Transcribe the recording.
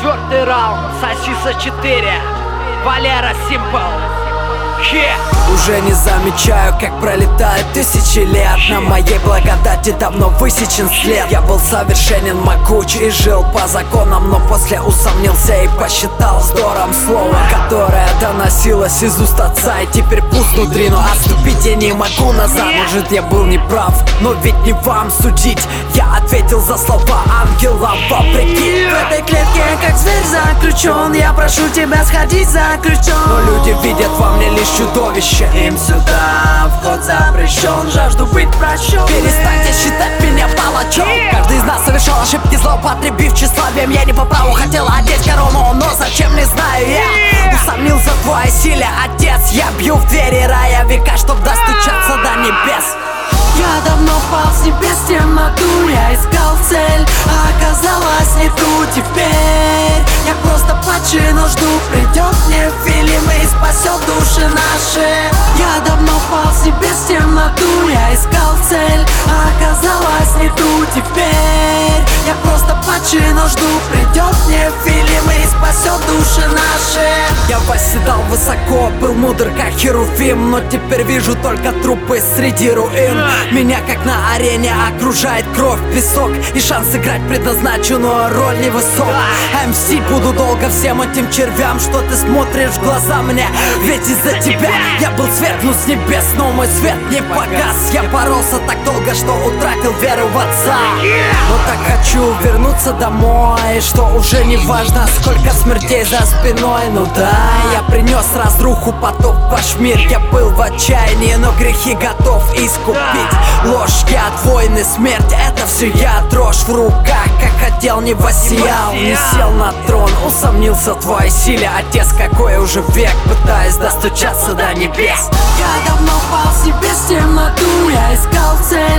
4-й раунд, Сосиса 4, Валера Симпл. Уже не замечаю, как пролетают тысячи лет. На моей благодати давно высечен след. Я был совершенен, могуч и жил по законам, но после усомнился и посчитал вздором слово, которое доносилось из уст отца, и теперь пуст внутри, но отступить я не могу назад. Может, я был неправ, но ведь не вам судить. Я ответил за слова ангела вопреки. В этой клетке, как зверь заключен, я прошу тебя сходить за ключом. Но люди видят во мне лишь чудовище. Им сюда вход запрещен, жажду быть прощен. Перестаньте считать меня палачом. Каждый из нас совершал ошибки, злоупотребив тщеславием. Я не по праву хотел одеть корону, но зачем, не знаю я. Усомнился в твоей силе, отец. Я бью в двери рая века, чтоб достучаться до небес. Я давно пал с небес в темноту, я искал цель, а оказалось не ту теперь. Я просто плачу, но жду, придет мне фильм и спасет души наши. Я давно пал с небес в темноту, я искал цель, а оказалось не ту теперь. Я просто плачу, но жду, придет мне фильм и спасет души наши. Я восседал высоко, был мудр как Херувим, но теперь вижу только трупы среди руин. Меня как на арене окружает кровь, песок, и шанс сыграть предназначенную роль невысок. МС буду долго всем этим червям, что ты смотришь в глаза мне, ведь из-за тебя я был свергнут с небес, но мой свет не погас. Я боролся так долго, что утратил веру в отца, но так хочу вернуться домой, что уже не важно, сколько смертей за спиной. Ну да, я принес разруху, потоп в ваш мир. Я был в отчаянии, но грехи готов искупить. Ложь, яд, войны, смерть, это все я. Дрожь в руках, как хотел, не воссиял, не сел на трон. Усомнился в твоей силе, отец, какой уже век, пытаясь достучаться до небес. Я давно пал с небес в темноту, я искал цель,